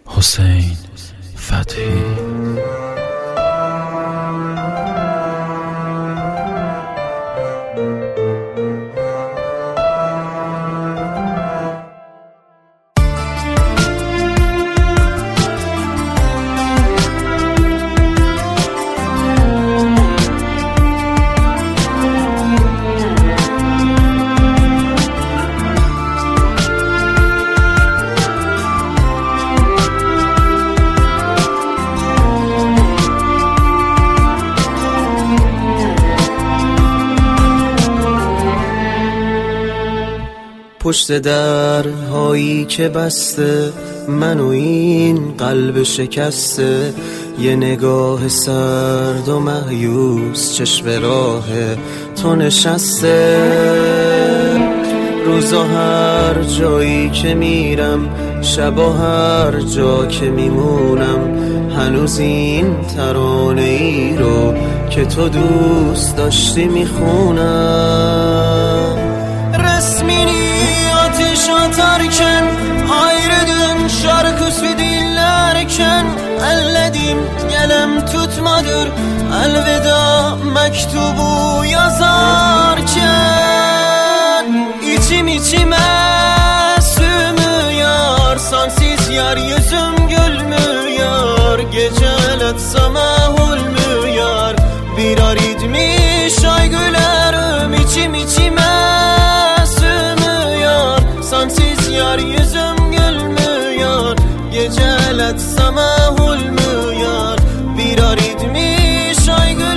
حسین فتحی. پشت درهایی که بسته من و این قلب شکسته، یه نگاه سرد و مایوس چشم راه تو نشسته. روزا هر جایی که میرم، شبا هر جا که میمونم، هنوز این ترانه ای رو که تو دوست داشتی میخونم. Resmini ateş atarken, ayrıldın şarkı söylerken, elledim gelem tutmadır elveda mektubu yazarken. İçim içime sığmıyor, sensiz yeryüzüm gülmüyor, geceler sabah olmuyor, bir aritmiş ay gülerim. İçim içime sensiz yeryüzüm gülmüyor, geceler sabah olmuyor, bir aritmiş ay gülerim.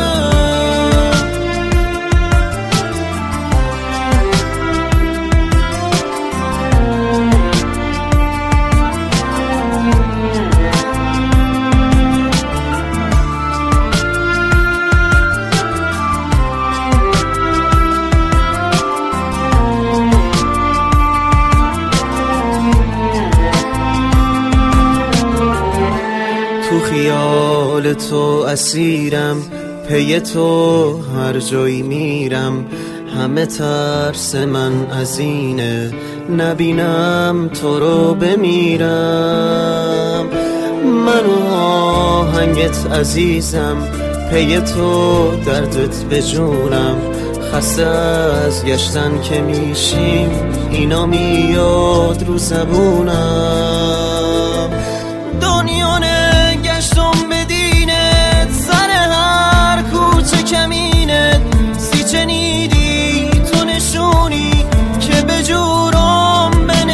تو خیال تو اسیرم، پی تو هر جایی میرم، همه ترس من از اینه نبینم تو رو بمیرم. من و آهنگت عزیزم، پی تو دردت به جونم، خسته از گشتن که میشیم اینا میاد رو زبونم. دنیا نگشتم بدینت، سر هر کوچه کمینت، سی چنیدی تو نشونی که به جورم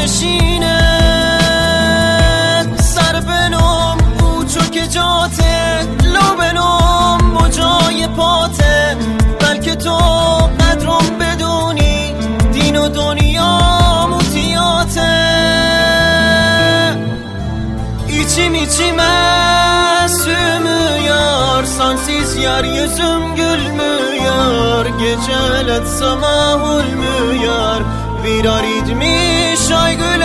بنشینت. سر بنم او چو که جاته، لو بنم با جای پاته، بلکه تو قدرم بدونی دین و دنیا موتیاته. İçim içime sığmıyor, sensiz yeryüzüm gülmüyor, geceler sabah olmuyor, bir aritmiş ay gülerim.